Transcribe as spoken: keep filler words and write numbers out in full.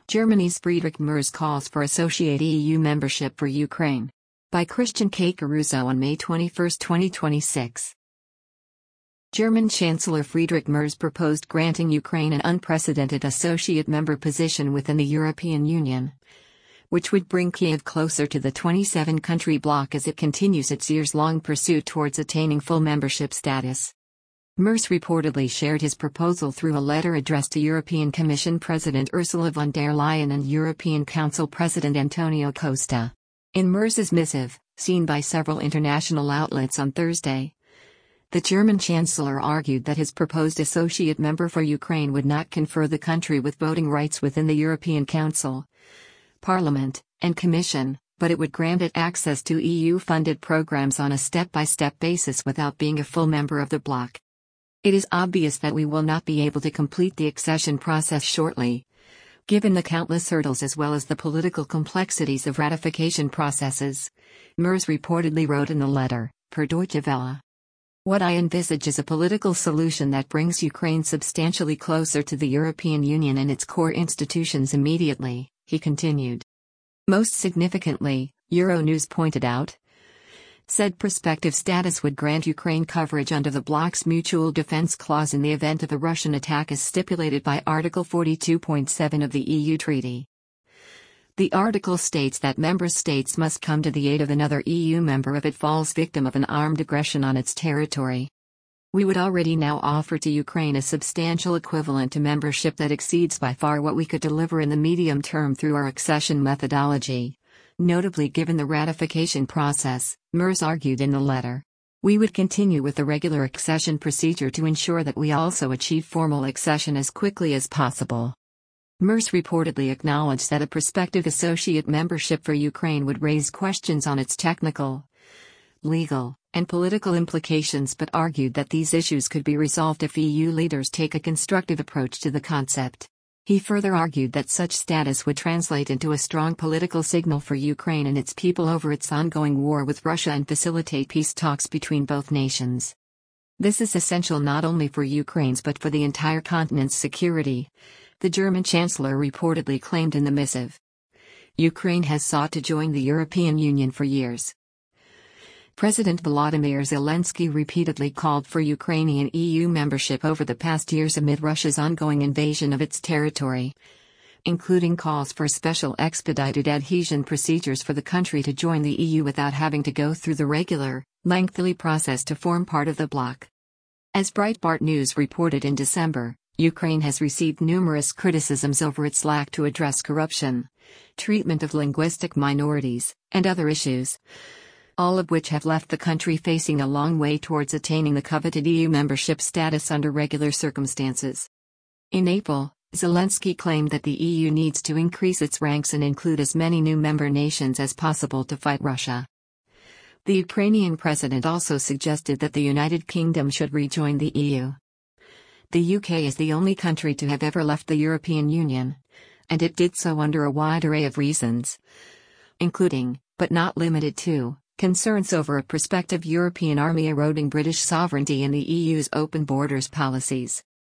Germany's Friedrich Merz calls for associate E U membership for Ukraine. By Christian K. Caruso on May twenty-first, twenty twenty-six. German Chancellor Friedrich Merz proposed granting Ukraine an unprecedented associate member position within the European Union, which would bring Kiev closer to the twenty-seven country bloc as it continues its years-long pursuit towards attaining full membership status. Merz reportedly shared his proposal through a letter addressed to European Commission President Ursula von der Leyen and European Council President Antonio Costa. In Merz's missive, seen by several international outlets on Thursday, the German Chancellor argued that his proposed associate member for Ukraine would not confer the country with voting rights within the European Council, Parliament, and Commission, but it would grant it access to E U-funded programs on a step-by-step basis without being a full member of the bloc. It is obvious that we will not be able to complete the accession process shortly, given the countless hurdles as well as the political complexities of ratification processes, Merz reportedly wrote in the letter, per Deutsche Welle. What I envisage is a political solution that brings Ukraine substantially closer to the European Union and its core institutions immediately, he continued. Most significantly, Euronews pointed out, said prospective status would grant Ukraine coverage under the bloc's mutual defense clause in the event of a Russian attack as stipulated by Article forty-two point seven of the E U Treaty. The article states that member states must come to the aid of another E U member if it falls victim of an armed aggression on its territory. We would already now offer to Ukraine a substantial equivalent to membership that exceeds by far what we could deliver in the medium term through our accession methodology. Notably, given the ratification process, Merz argued in the letter, we would continue with the regular accession procedure to ensure that we also achieve formal accession as quickly as possible. Merz reportedly acknowledged that a prospective associate membership for Ukraine would raise questions on its technical, legal, and political implications, but argued that these issues could be resolved if E U leaders take a constructive approach to the concept. He further argued that such status would translate into a strong political signal for Ukraine and its people over its ongoing war with Russia and facilitate peace talks between both nations. This is essential not only for Ukraine's but for the entire continent's security, the German Chancellor reportedly claimed in the missive. Ukraine has sought to join the European Union for years. President Volodymyr Zelensky repeatedly called for Ukrainian E U membership over the past years amid Russia's ongoing invasion of its territory, including calls for special expedited adhesion procedures for the country to join the E U without having to go through the regular, lengthy process to form part of the bloc. As Breitbart News reported in December, Ukraine has received numerous criticisms over its lack to address corruption, treatment of linguistic minorities, and other issues, all of which have left the country facing a long way towards attaining the coveted E U membership status under regular circumstances. In April, Zelensky claimed that the E U needs to increase its ranks and include as many new member nations as possible to fight Russia. The Ukrainian president also suggested that the United Kingdom should rejoin the E U. The U K is the only country to have ever left the European Union, and it did so under a wide array of reasons, including, but not limited to, concerns over a prospective European army eroding British sovereignty and the E U's open borders policies.